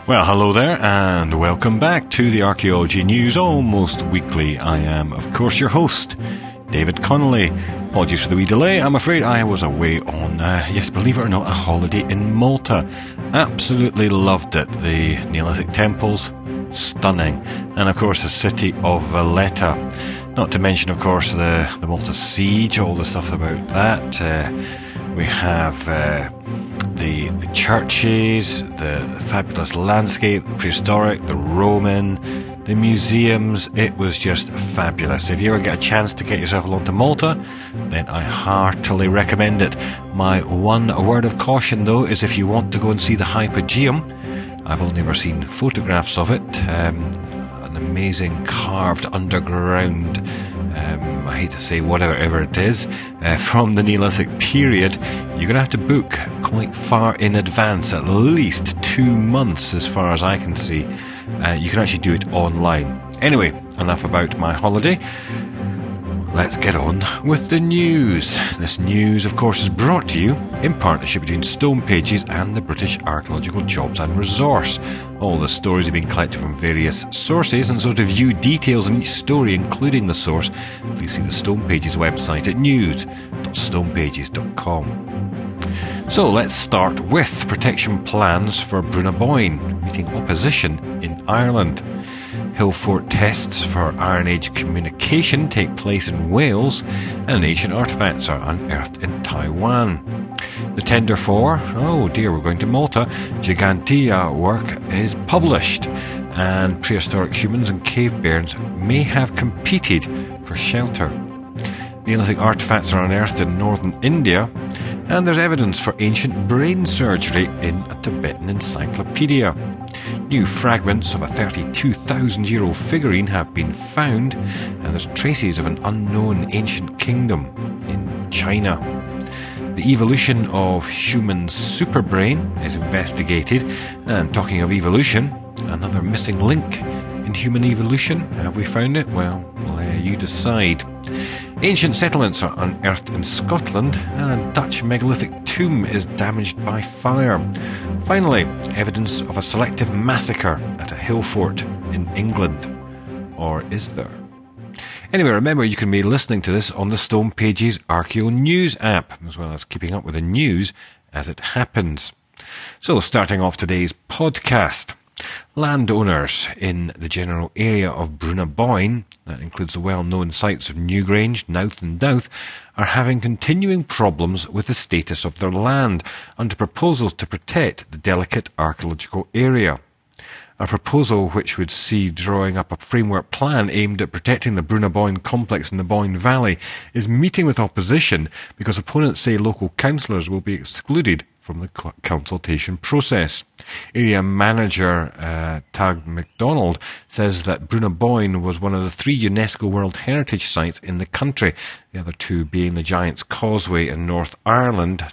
Well, hello there, and welcome back to the Archaeology News Almost Weekly. I am, of course, your host, David Connolly. Apologies for the wee delay. I'm afraid I was away on, yes, believe it or not, a holiday in Malta. Absolutely loved it. The Neolithic temples, stunning. And, of course, the city of Valletta. Not to mention, of course, the Malta siege, all the stuff about that. We have the churches, the fabulous landscape, the prehistoric, the Roman, the museums. It was just fabulous. If you ever get a chance to get yourself along to Malta, then I heartily recommend it. My one word of caution, though, is if you want to go and see the Hypogeum, I've only ever seen photographs of it. An amazing carved underground, I hate to say whatever it is, from the Neolithic period. You're going to have to book quite far in advance, at least 2 months as far as I can see. You can actually do it online. Anyway, enough about my holiday. Let's get on with the news. This news, of course, is brought to you in partnership between Stone Pages and the British Archaeological Jobs and Resource. All the stories have been collected from various sources, and so to view details on each story, including the source, please see the Stone Pages website at news.stonepages.com. So let's start with protection plans for Brunnaboyne, meeting opposition in Ireland. Hill fort tests for Iron Age communication take place in Wales, and ancient artefacts are unearthed in Taiwan. The tender for, oh dear, we're going to Malta, Gigantea work is published, and prehistoric humans and cave bears may have competed for shelter. Neolithic artefacts are unearthed in northern India, and there's evidence for ancient brain surgery in a Tibetan encyclopedia. New fragments of a 32,000-year-old figurine have been found, and there's traces of an unknown ancient kingdom in China. The evolution of human superbrain is investigated, and talking of evolution, another missing link in human evolution. Have we found it? Well, you decide. Ancient settlements are unearthed in Scotland, and a Dutch megalithic tomb is damaged by fire. Finally, evidence of a selective massacre at a hill fort in England. Or is there? Anyway, remember you can be listening to this on the Stone Pages Archaeo News app, as well as keeping up with the news as it happens. So, starting off today's podcast. Landowners in the general area of Brunnaboyne, that includes the well-known sites of Newgrange, Knowth and Dowth, are having continuing problems with the status of their land under proposals to protect the delicate archaeological area. A proposal which would see drawing up a framework plan aimed at protecting the Brunnaboyne complex in the Boyne Valley is meeting with opposition because opponents say local councillors will be excluded from the consultation process. Area manager Tag MacDonald says that Brunnaboyne was one of the 3 UNESCO World Heritage Sites in the country, the other 2 being the Giant's Causeway in Northern Ireland,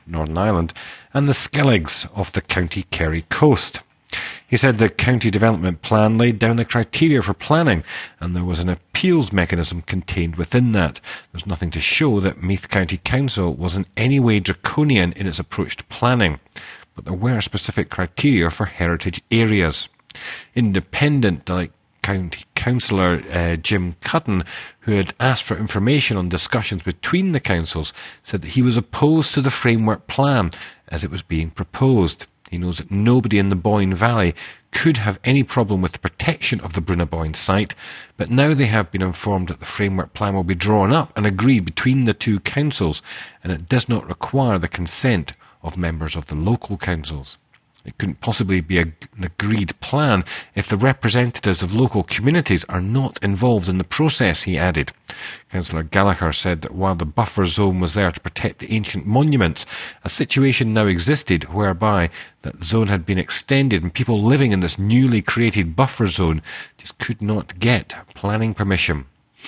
and the Skelligs off the County Kerry coast. He said the county development plan laid down the criteria for planning, and there was an appeals mechanism contained within that. There's nothing to show that Meath County Council was in any way draconian in its approach to planning, but there were specific criteria for heritage areas. Independent County Councillor Jim Cutton, who had asked for information on discussions between the councils, said that he was opposed to the framework plan as it was being proposed. He knows that nobody in the Boyne Valley could have any problem with the protection of the Brunnaboyne site, but now they have been informed that the framework plan will be drawn up and agreed between the 2 councils, and it does not require the consent of members of the local councils. It couldn't possibly be an agreed plan if the representatives of local communities are not involved in the process, he added. Councillor Gallagher said that while the buffer zone was there to protect the ancient monuments, a situation now existed whereby that zone had been extended and people living in this newly created buffer zone just could not get planning permission.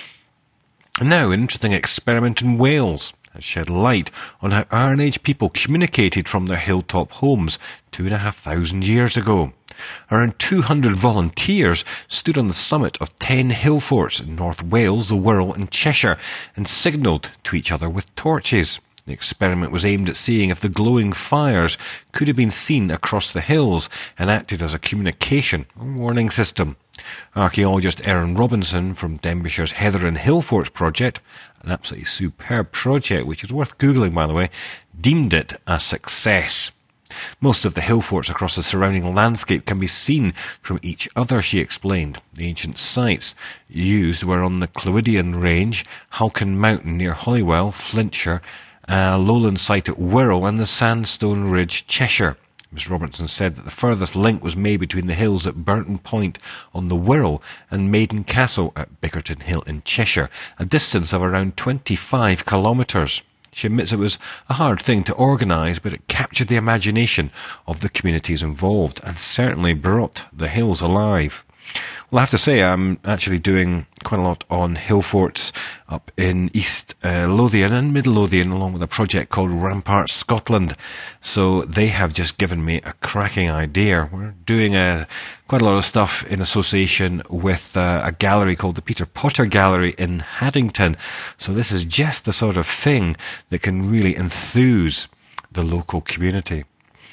And now, an interesting experiment in Wales has shed light on how Iron Age people communicated from their hilltop homes 2,500 years ago. Around 200 volunteers stood on the summit of 10 hill forts in North Wales, the Wirral and Cheshire and signalled to each other with torches. The experiment was aimed at seeing if the glowing fires could have been seen across the hills and acted as a communication or warning system. Archaeologist Erin Robinson from Denbighshire's Heather and Hillforts project, an absolutely superb project which is worth Googling by the way, deemed it a success. Most of the hill forts across the surrounding landscape can be seen from each other, she explained. The ancient sites used were on the Clwydian Range, Halcon Mountain near Holywell, Flintshire, a lowland site at Wirral and the Sandstone Ridge, Cheshire. Ms Robertson said that the furthest link was made between the hills at Burton Point on the Wirral and Maiden Castle at Bickerton Hill in Cheshire, a distance of around 25 kilometres. She admits it was a hard thing to organise, but it captured the imagination of the communities involved and certainly brought the hills alive. Well, I have to say, I'm actually doing quite a lot on hill forts up in East Lothian and Mid Lothian, along with a project called Rampart Scotland. So they have just given me a cracking idea. We're doing quite a lot of stuff in association with a gallery called the Peter Potter Gallery in Haddington. So this is just the sort of thing that can really enthuse the local community.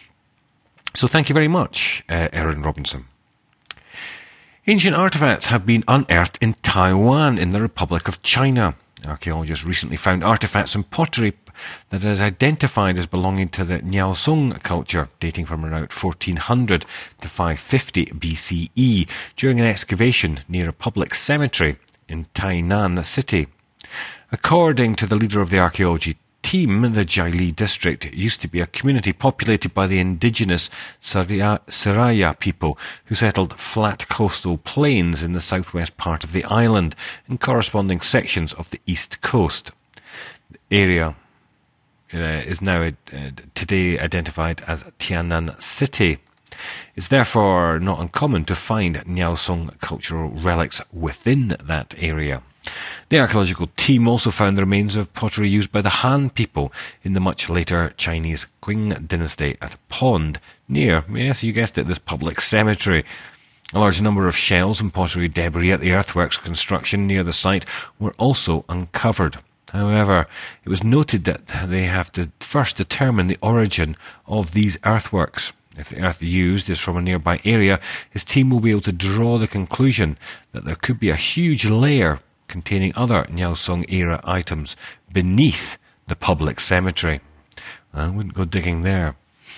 So thank you very much, Erin Robinson. Ancient artefacts have been unearthed in Taiwan in the Republic of China. Archaeologists recently found artefacts and pottery that is identified as belonging to the Niaosong culture, dating from around 1400 to 550 BCE, during an excavation near a public cemetery in Tainan City. According to the leader of the archaeology team, the Jiali district used to be a community populated by the indigenous Siraya people who settled flat coastal plains in the southwest part of the island and corresponding sections of the east coast. The area is now today identified as Tianan City. It's therefore not uncommon to find Niaosong cultural relics within that area. The archaeological team also found the remains of pottery used by the Han people in the much later Chinese Qing dynasty at a pond near, yes, you guessed it, this public cemetery. A large number of shells and pottery debris at the earthworks construction near the site were also uncovered. However, it was noted that they have to first determine the origin of these earthworks. If the earth used is from a nearby area, his team will be able to draw the conclusion that there could be a huge layer containing other Niaosong-era items beneath the public cemetery. I wouldn't go digging there.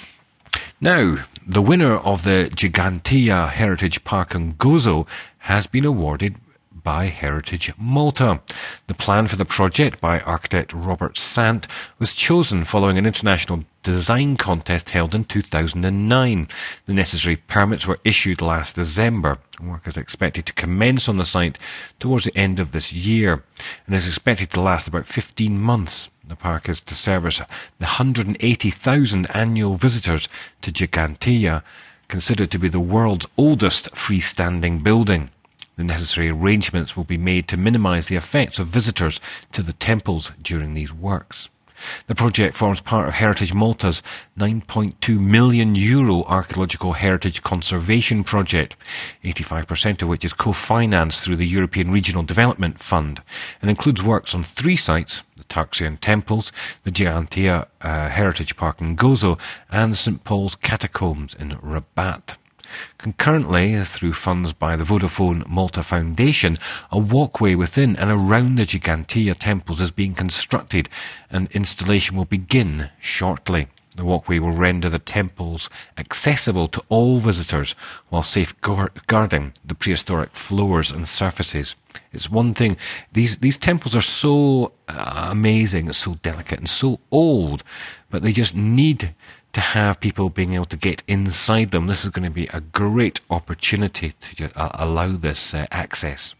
Now, the winner of the Gigantia Heritage Park in Gozo has been awarded by Heritage Malta. The plan for the project by architect Robert Sant was chosen following an international design contest held in 2009. The necessary permits were issued last December. Work is expected to commence on the site towards the end of this year and is expected to last about 15 months. The park is to service the 180,000 annual visitors to Gigantia, considered to be the world's oldest freestanding building. The necessary arrangements will be made to minimise the effects of visitors to the temples during these works. The project forms part of Heritage Malta's €9.2 million archaeological heritage conservation project, 85% of which is co-financed through the European Regional Development Fund, and includes works on 3 sites, the Tarxian Temples, the Gigantia Heritage Park in Gozo, and St Paul's Catacombs in Rabat. Concurrently, through funds by the Vodafone Malta Foundation, a walkway within and around the Gigantia temples is being constructed and installation will begin shortly. The walkway will render the temples accessible to all visitors while safeguarding the prehistoric floors and surfaces. It's one thing, these temples are so amazing, so delicate and so old, but they just need to have people being able to get inside them. This is going to be a great opportunity to just allow this access.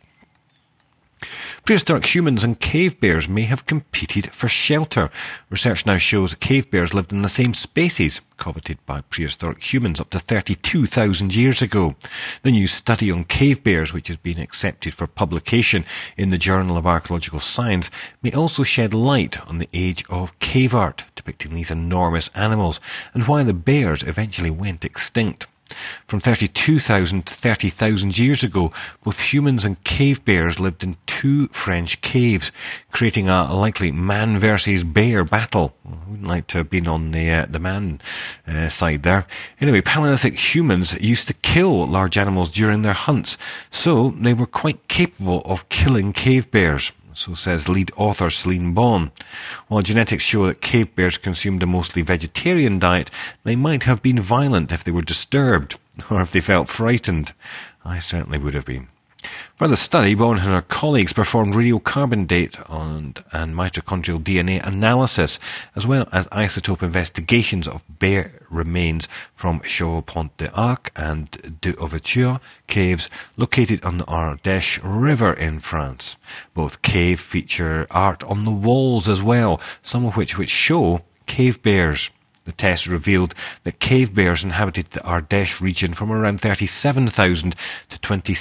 Prehistoric humans and cave bears may have competed for shelter. Research now shows that cave bears lived in the same spaces coveted by prehistoric humans up to 32,000 years ago. The new study on cave bears, which has been accepted for publication in the Journal of Archaeological Science, may also shed light on the age of cave art, depicting these enormous animals, and why the bears eventually went extinct. From 32,000 to 30,000 years ago, both humans and cave bears lived in two French caves, creating a likely man versus bear battle. I wouldn't like to have been on the man side there. Anyway, Paleolithic humans used to kill large animals during their hunts, so they were quite capable of killing cave bears. So says lead author Celine Bon. While genetics show that cave bears consumed a mostly vegetarian diet, they might have been violent if they were disturbed, or if they felt frightened. I certainly would have been. For the study, Bon and her colleagues performed radiocarbon date and mitochondrial DNA analysis, as well as isotope investigations of bear remains from Chauveau-Pont-d'Arc and de Ouverture caves located on the Ardèche River in France. Both caves feature art on the walls as well, some of which show cave bears. The test revealed that cave bears inhabited the Ardèche region from around 37,000 to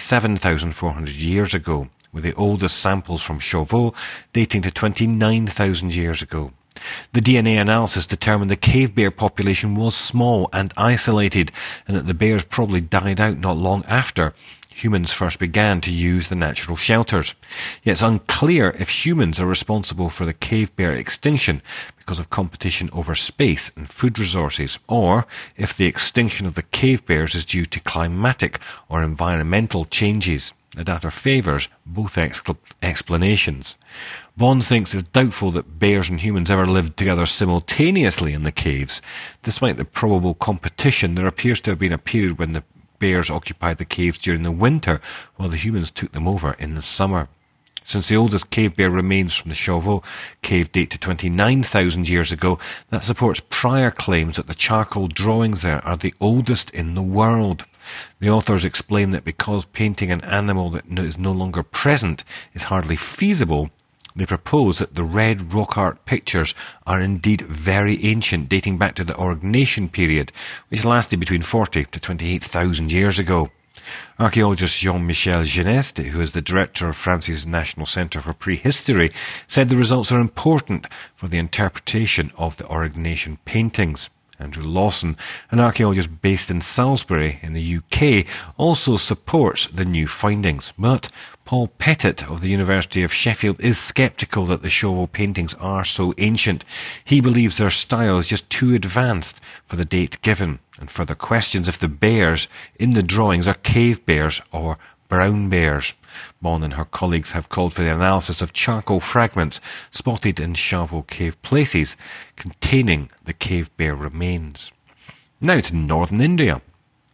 27,400 years ago, with the oldest samples from Chauveau dating to 29,000 years ago. The DNA analysis determined the cave bear population was small and isolated, and that the bears probably died out not long after humans first began to use the natural shelters. Yet it's unclear if humans are responsible for the cave bear extinction because of competition over space and food resources, or if the extinction of the cave bears is due to climatic or environmental changes. The data favours both explanations. Bond thinks it's doubtful that bears and humans ever lived together simultaneously in the caves. Despite the probable competition, there appears to have been a period when the bears occupied the caves during the winter, while the humans took them over in the summer. Since the oldest cave bear remains from the Chauveau cave date to 29,000 years ago, that supports prior claims that the charcoal drawings there are the oldest in the world. The authors explain that because painting an animal that is no longer present is hardly feasible, they propose that the red rock art pictures are indeed very ancient, dating back to the Aurignacian period, which lasted between 40 to 28,000 years ago. Archaeologist Jean-Michel Geneste, who is the director of France's National Centre for Prehistory, said the results are important for the interpretation of the Aurignacian paintings. Andrew Lawson, an archaeologist based in Salisbury in the UK, also supports the new findings. But Paul Pettit of the University of Sheffield is sceptical that the Chauveau paintings are so ancient. He believes their style is just too advanced for the date given, and further questions if the bears in the drawings are cave bears or brown bears. Bon and her colleagues have called for the analysis of charcoal fragments spotted in Chauveau cave places containing the cave bear remains. Now to northern India.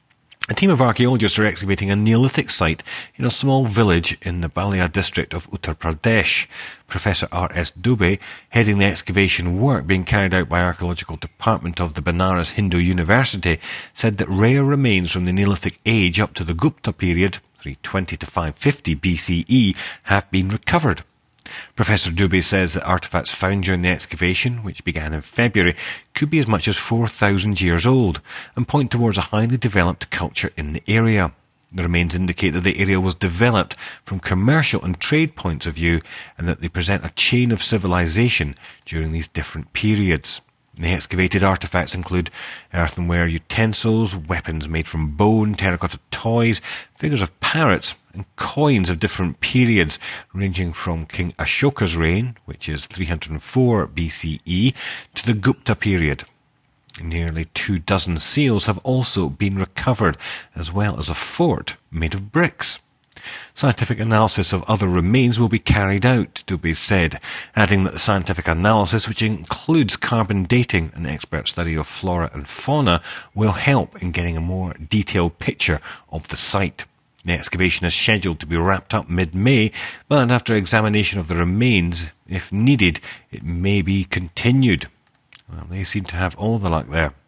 A team of archaeologists are excavating a Neolithic site in a small village in the Balia district of Uttar Pradesh. Professor R.S. Dubey, heading the excavation work being carried out by Archaeological Department of the Banaras Hindu University, said that rare remains from the Neolithic age up to the Gupta period, 320 to 550 BCE, have been recovered. Professor Dubey says that artefacts found during the excavation, which began in February, could be as much as 4,000 years old and point towards a highly developed culture in the area. The remains indicate that the area was developed from commercial and trade points of view and that they present a chain of civilization during these different periods. The excavated artefacts include earthenware utensils, weapons made from bone, terracotta toys, figures of parrots, and coins of different periods, ranging from King Ashoka's reign, which is 304 BCE, to the Gupta period. Nearly 24 seals have also been recovered, as well as a fort made of bricks. Scientific analysis of other remains will be carried out, Dubey said, adding that the scientific analysis, which includes carbon dating and expert study of flora and fauna, will help in getting a more detailed picture of the site. The excavation is scheduled to be wrapped up mid-May, but after examination of the remains, if needed, it may be continued. Well, they seem to have all the luck there.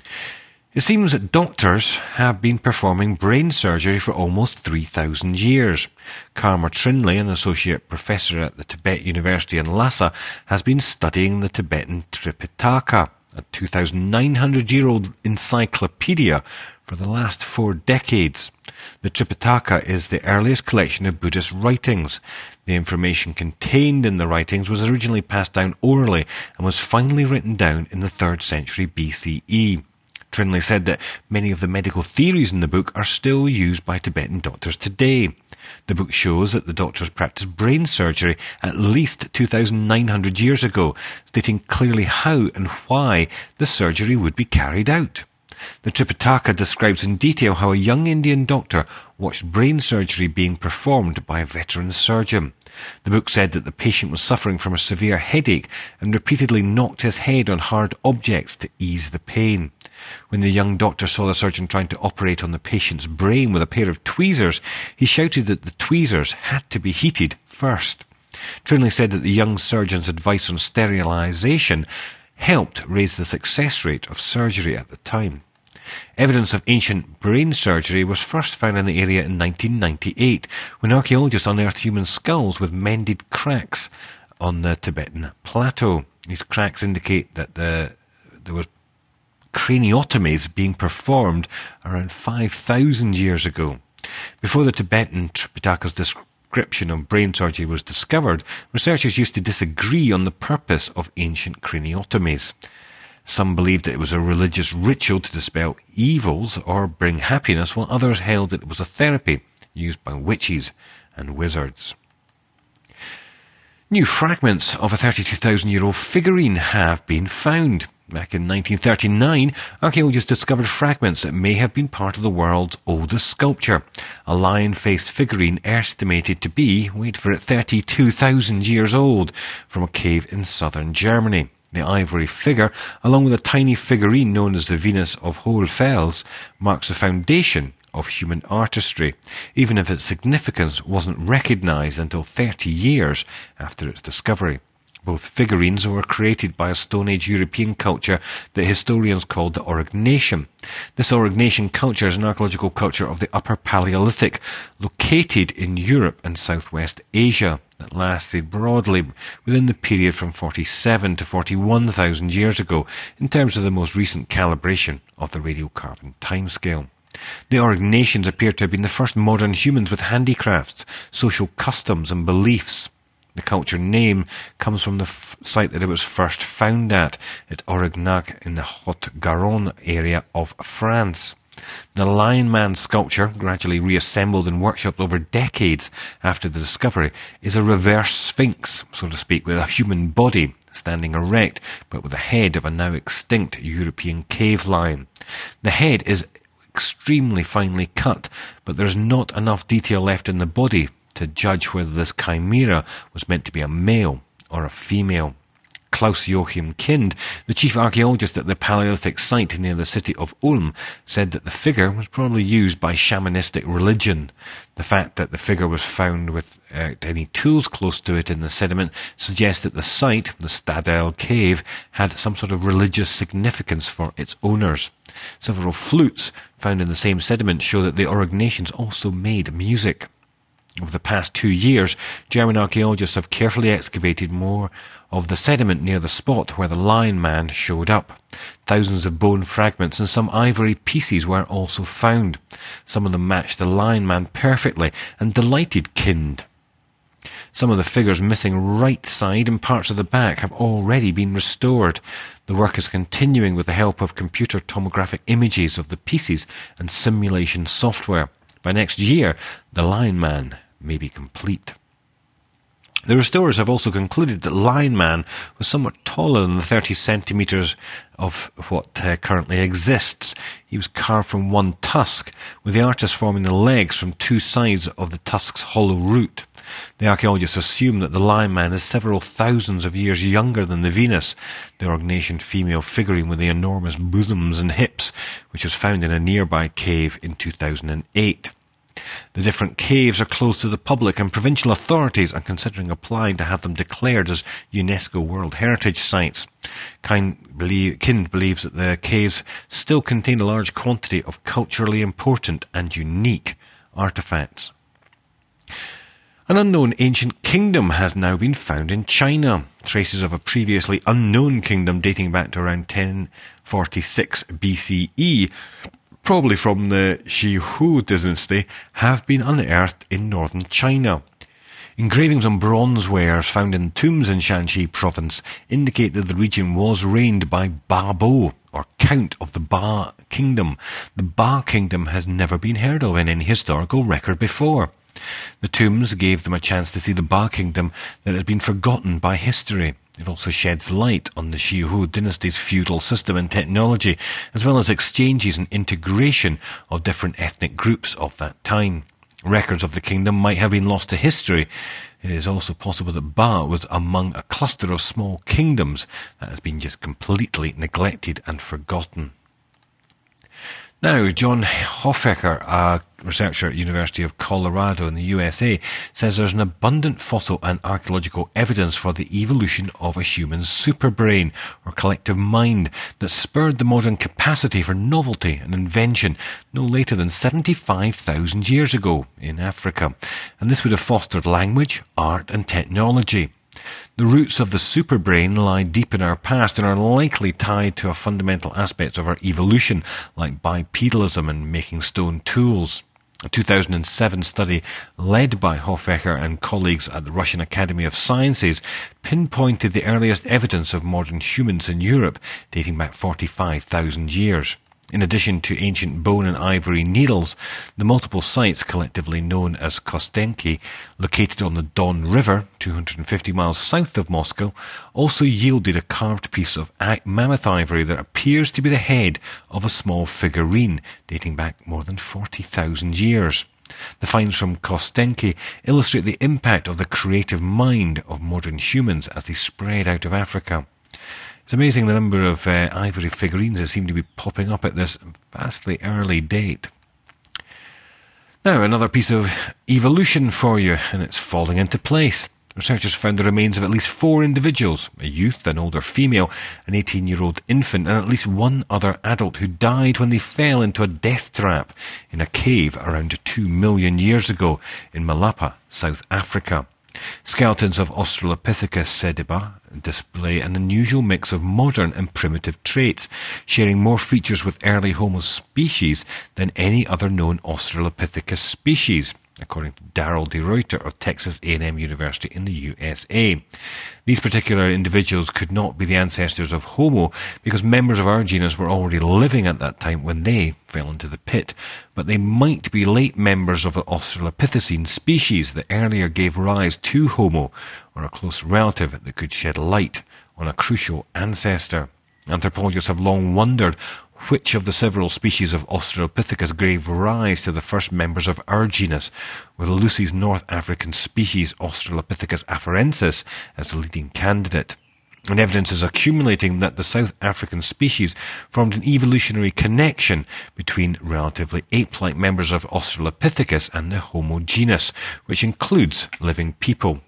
It seems that doctors have been performing brain surgery for almost 3,000 years. Karma Trinley, an associate professor at the Tibet University in Lhasa, has been studying the Tibetan Tripitaka, a 2,900-year-old encyclopedia, for the last 4 decades. The Tripitaka is the earliest collection of Buddhist writings. The information contained in the writings was originally passed down orally and was finally written down in the 3rd century BCE. Trinley said that many of the medical theories in the book are still used by Tibetan doctors today. The book shows that the doctors practiced brain surgery at least 2,900 years ago, stating clearly how and why the surgery would be carried out. The Tripitaka describes in detail how a young Indian doctor watched brain surgery being performed by a veteran surgeon. The book said that the patient was suffering from a severe headache and repeatedly knocked his head on hard objects to ease the pain. When the young doctor saw the surgeon trying to operate on the patient's brain with a pair of tweezers, he shouted that the tweezers had to be heated first. Trinley said that the young surgeon's advice on sterilisation helped raise the success rate of surgery at the time. Evidence of ancient brain surgery was first found in the area in 1998, when archaeologists unearthed human skulls with mended cracks on the Tibetan plateau. These cracks indicate that there were craniotomies being performed around 5,000 years ago. Before the Tibetan Tripitaka's description of brain surgery was discovered, researchers used to disagree on the purpose of ancient craniotomies. Some believed that it was a religious ritual to dispel evils or bring happiness, while others held that it was a therapy used by witches and wizards. New fragments of a 32,000-year-old figurine have been found. Back in 1939, archaeologists discovered fragments that may have been part of the world's oldest sculpture, a lion-faced figurine estimated to be, wait for it, 32,000 years old, from a cave in southern Germany. The ivory figure, along with a tiny figurine known as the Venus of Hohlfels, marks the foundation of human artistry, even if its significance wasn't recognised until 30 years after its discovery. Both figurines were created by a Stone Age European culture that historians called the Aurignacian. This Aurignacian culture is an archaeological culture of the Upper Paleolithic, located in Europe and Southwest Asia, that lasted broadly within the period from 47 to 41,000 years ago, in terms of the most recent calibration of the radiocarbon timescale. The Aurignacians appear to have been the first modern humans with handicrafts, social customs and beliefs. The culture name comes from the site that it was first found at Aurignac in the Haute-Garonne area of France. The Lion Man sculpture, gradually reassembled in workshops over decades after the discovery, is a reverse sphinx, so to speak, with a human body standing erect, but with the head of a now extinct European cave lion. The head is extremely finely cut, but there's not enough detail left in the body to judge whether this chimera was meant to be a male or a female. Klaus Joachim Kind, the chief archaeologist at the Paleolithic site near the city of Ulm, said that the figure was probably used by shamanistic religion. The fact that the figure was found without any tools close to it in the sediment suggests that the site, the Stadel Cave, had some sort of religious significance for its owners. Several flutes found in the same sediment show that the Aurignacians also made music. Over the past 2 years, German archaeologists have carefully excavated more of the sediment near the spot where the Lion Man showed up. Thousands of bone fragments and some ivory pieces were also found. Some of them matched the Lion Man perfectly and delighted Kind. Some of the figures missing right side and parts of the back have already been restored. The work is continuing with the help of computer tomographic images of the pieces and simulation software. By next year, the Lion Man may be complete. The restorers have also concluded that Lion Man was somewhat taller than the 30 centimetres of what currently exists. He was carved from one tusk, with the artist forming the legs from two sides of the tusk's hollow root. The archaeologists assume that the Lion Man is several thousands of years younger than the Venus, the Aurignacian female figurine with the enormous bosoms and hips, which was found in a nearby cave in 2008. The different caves are closed to the public, and provincial authorities are considering applying to have them declared as UNESCO World Heritage Sites. Kind believes that the caves still contain a large quantity of culturally important and unique artefacts. An unknown ancient kingdom has now been found in China. Traces of a previously unknown kingdom dating back to around 1046 BCE, probably from the Xihu dynasty, have been unearthed in northern China. Engravings on bronze wares found in tombs in Shanxi province indicate that the region was reigned by Ba Bo, or count of the Ba kingdom. The Ba kingdom has never been heard of in any historical record before. The tombs gave them a chance to see the Ba kingdom that has been forgotten by history. It also sheds light on the Xiuhu dynasty's feudal system and technology, as well as exchanges and integration of different ethnic groups of that time. Records of the kingdom might have been lost to history. It is also possible that Ba was among a cluster of small kingdoms that has been just completely neglected and forgotten. Now, John Hofecker, a researcher at the University of Colorado in the USA, says there's an abundant fossil and archaeological evidence for the evolution of a human superbrain, or collective mind, that spurred the modern capacity for novelty and invention no later than 75,000 years ago in Africa. And this would have fostered language, art and technology. The roots of the superbrain lie deep in our past and are likely tied to fundamental aspects of our evolution, like bipedalism and making stone tools. A 2007 study led by Hofecker and colleagues at the Russian Academy of Sciences pinpointed the earliest evidence of modern humans in Europe, dating back 45,000 years. In addition to ancient bone and ivory needles, the multiple sites, collectively known as Kostenki, located on the Don River, 250 miles south of Moscow, also yielded a carved piece of mammoth ivory that appears to be the head of a small figurine, dating back more than 40,000 years. The finds from Kostenki illustrate the impact of the creative mind of modern humans as they spread out of Africa. It's amazing the number of ivory figurines that seem to be popping up at this vastly early date. Now, another piece of evolution for you, and it's falling into place. Researchers found the remains of at least 4 individuals, a youth, an older female, an 18-year-old infant, and at least one other adult who died when they fell into a death trap in a cave around 2 million years ago in Malapa, South Africa. Skeletons of Australopithecus sediba display an unusual mix of modern and primitive traits, sharing more features with early Homo species than any other known Australopithecus species, according to Daryl de Ruyter of Texas A&M University in the USA. These particular individuals could not be the ancestors of Homo because members of our genus were already living at that time when they fell into the pit, but they might be late members of the Australopithecine species that earlier gave rise to Homo, or a close relative that could shed light on a crucial ancestor. Anthropologists have long wondered which of the several species of Australopithecus gave rise to the first members of our genus, with Lucy's North African species Australopithecus afarensis as the leading candidate. And evidence is accumulating that the South African species formed an evolutionary connection between relatively ape-like members of Australopithecus and the Homo genus, which includes living people.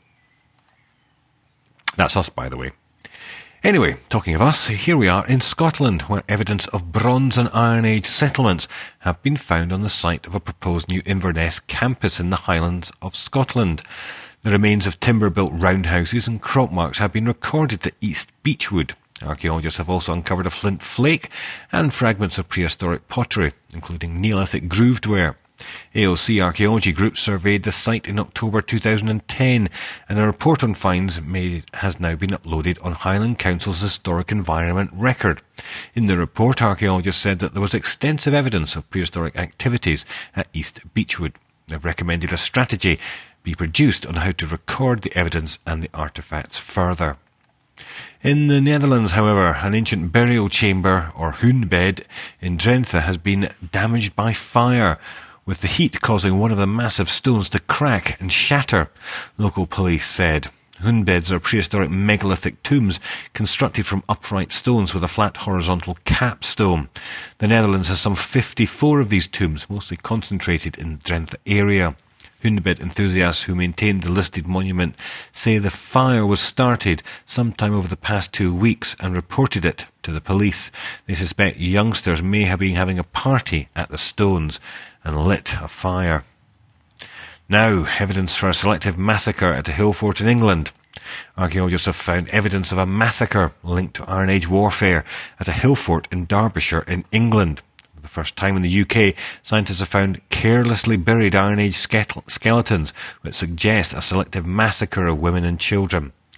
That's us, by the way. Anyway, talking of us, here we are in Scotland, where evidence of Bronze and Iron Age settlements have been found on the site of a proposed new Inverness campus in the Highlands of Scotland. The remains of timber-built roundhouses and crop marks have been recorded at East Beechwood. Archaeologists have also uncovered a flint flake and fragments of prehistoric pottery, including Neolithic grooved ware. AOC Archaeology Group surveyed the site in October 2010, and a report on finds has now been uploaded on Highland Council's Historic Environment record. In the report, archaeologists said that there was extensive evidence of prehistoric activities at East Beechwood. They've recommended a strategy be produced on how to record the evidence and the artefacts further. In the Netherlands, however, an ancient burial chamber, or hunebed, in Drenthe has been damaged by fire, with the heat causing one of the massive stones to crack and shatter, local police said. Hunebeds are prehistoric megalithic tombs constructed from upright stones with a flat horizontal capstone. The Netherlands has some 54 of these tombs, mostly concentrated in the Drenthe area. Hunebed enthusiasts who maintain the listed monument say the fire was started sometime over the past 2 weeks and reported it to the police. They suspect youngsters may have been having a party at the stones and lit a fire. Now, evidence for a selective massacre at a hill fort in England. Archaeologists have found evidence of a massacre linked to Iron Age warfare at a hill fort in Derbyshire in England. For the first time in the UK, scientists have found carelessly buried Iron Age skeletons which suggest a selective massacre of women and children.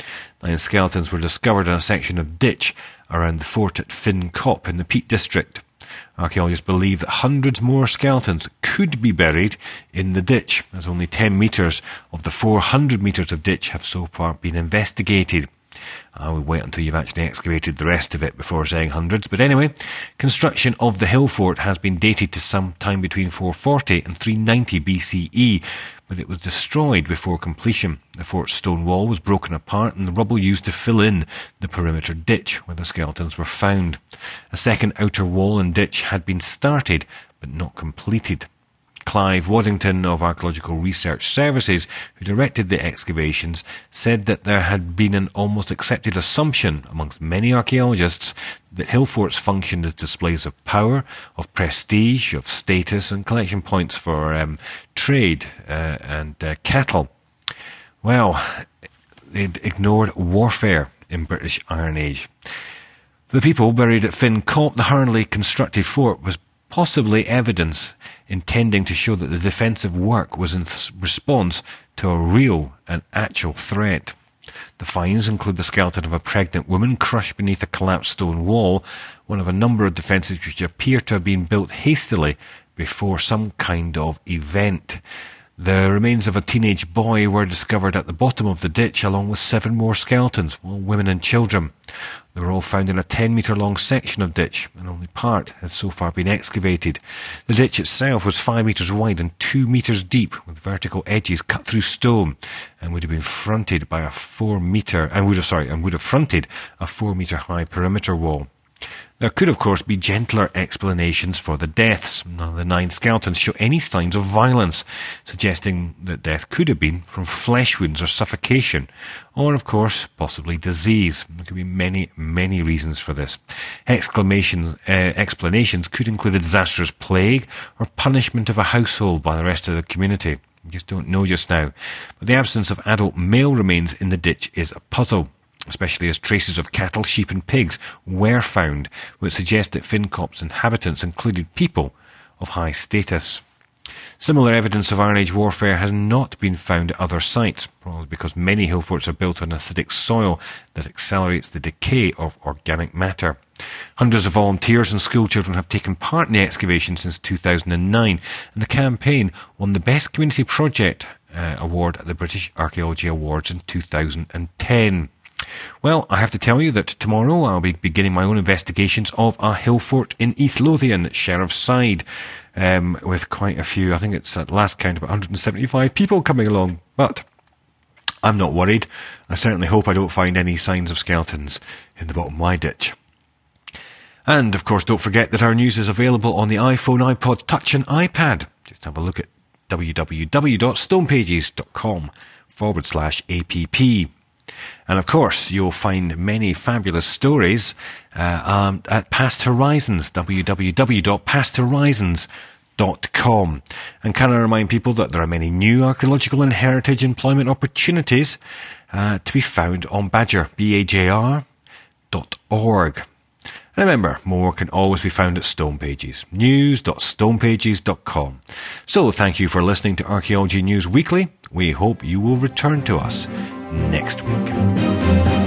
9 skeletons were discovered in a section of ditch around the fort at Finn Cop in the Peak District. Archaeologists believe that hundreds more skeletons could be buried in the ditch, as only 10 metres of the 400 metres of ditch have so far been investigated. I would wait until you've actually excavated the rest of it before saying hundreds. But anyway, construction of the hill fort has been dated to some time between 440 and 390 BCE, but it was destroyed before completion. The fort's stone wall was broken apart and the rubble used to fill in the perimeter ditch where the skeletons were found. A second outer wall and ditch had been started, but not completed. Clive Waddington of Archaeological Research Services, who directed the excavations, said that there had been an almost accepted assumption amongst many archaeologists that hill forts functioned as displays of power, of prestige, of status and collection points for trade and cattle. Well, they'd ignored warfare in British Iron Age. For the people buried at Finn Cop, the hurriedly constructed fort was possibly evidence intending to show that the defensive work was in response to a real and actual threat. The finds include the skeleton of a pregnant woman crushed beneath a collapsed stone wall, one of a number of defences which appear to have been built hastily before some kind of event. The remains of a teenage boy were discovered at the bottom of the ditch, along with 7 more skeletons, all women and children. They were all found in a 10-metre-long section of ditch, and only part has so far been excavated. The ditch itself was 5 metres wide and 2 metres deep, with vertical edges cut through stone, and would have been fronted by a 4-metre high perimeter wall. There could, of course, be gentler explanations for the deaths. None of the 9 skeletons show any signs of violence, suggesting that death could have been from flesh wounds or suffocation, or, of course, possibly disease. There could be many, many reasons for this. Explanations could include a disastrous plague or punishment of a household by the rest of the community. We just don't know just now. But the absence of adult male remains in the ditch is a puzzle, especially as traces of cattle, sheep and pigs were found, which suggest that Finn Cop's inhabitants included people of high status. Similar evidence of Iron Age warfare has not been found at other sites, probably because many hill forts are built on acidic soil that accelerates the decay of organic matter. Hundreds of volunteers and schoolchildren have taken part in the excavation since 2009, and the campaign won the Best Community Project award at the British Archaeology Awards in 2010. Well, I have to tell you that tomorrow I'll be beginning my own investigations of a hill fort in East Lothian, Sheriff's Side, with quite a few, I think it's at last count about 175 people coming along. But I'm not worried. I certainly hope I don't find any signs of skeletons in the bottom of my ditch. And, of course, don't forget that our news is available on the iPhone, iPod Touch and iPad. Just have a look at www.stonepages.com/app. And of course, you'll find many fabulous stories at Past Horizons, www.pasthorizons.com. And can I remind people that there are many new archaeological and heritage employment opportunities to be found on Badger, BAJR.org. And remember, more can always be found at Stone Pages, news.stonepages.com. So thank you for listening to Archaeology News Weekly. We hope you will return to us next week.